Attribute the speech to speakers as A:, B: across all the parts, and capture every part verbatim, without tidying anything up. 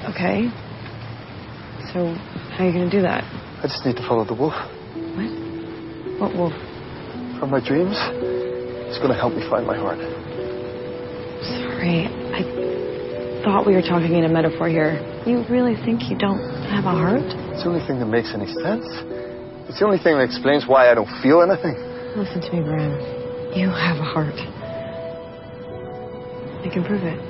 A: Okay. So, how are you gonna do that?
B: I just need to follow the wolf.
A: What? What wolf?
B: From my dreams. It's gonna help me find my heart.
A: Sorry, I thought we were talking in a metaphor here. You really think you don't have a heart?
B: It's the only thing that makes any sense. It's the only thing that explains why I don't feel anything.
A: Listen to me, Bram. You have a heart. I can prove it.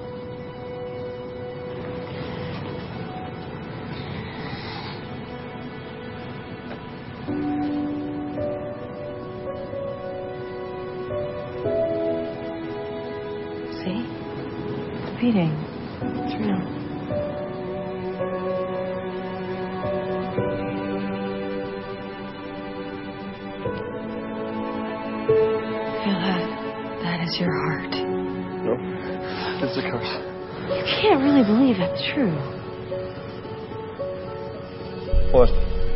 A: See? It's beating. It's real. Feel that? That is your heart.
B: No, it's a curse.
A: You can't really believe that's true.
B: What?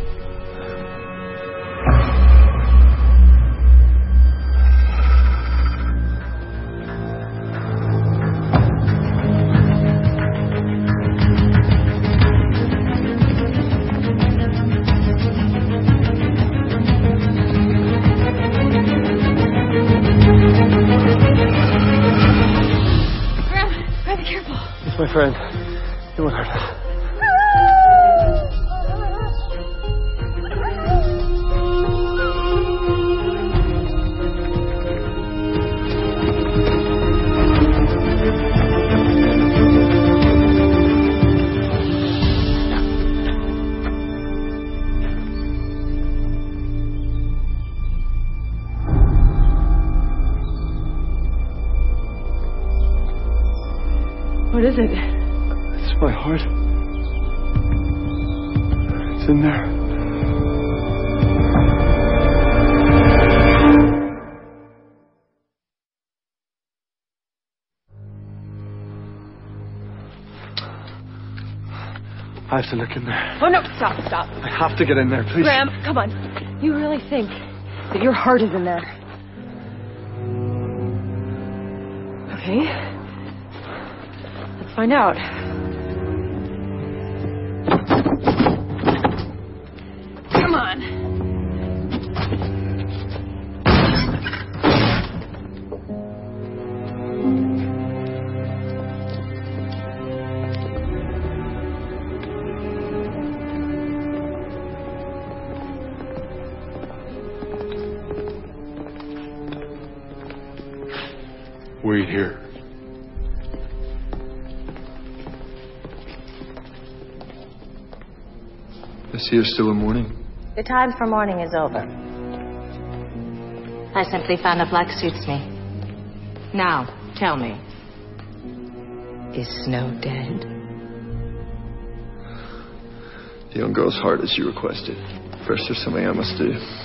A: Be careful.
B: It's my friend. He won't hurt us.
A: What is it?
B: It's my heart. It's in there. I have to look in there.
A: Oh, no, stop, stop.
B: I have to get in there, please.
A: Graham, come on. You really think that your heart is in there? Okay. Let's find out. Come on.
B: Wait here. I see you're still in mourning.
C: The time for mourning is over. I simply found a black suits me. Now, tell me, is Snow dead?
B: The young girl's heart as you requested. First, there's something I must do.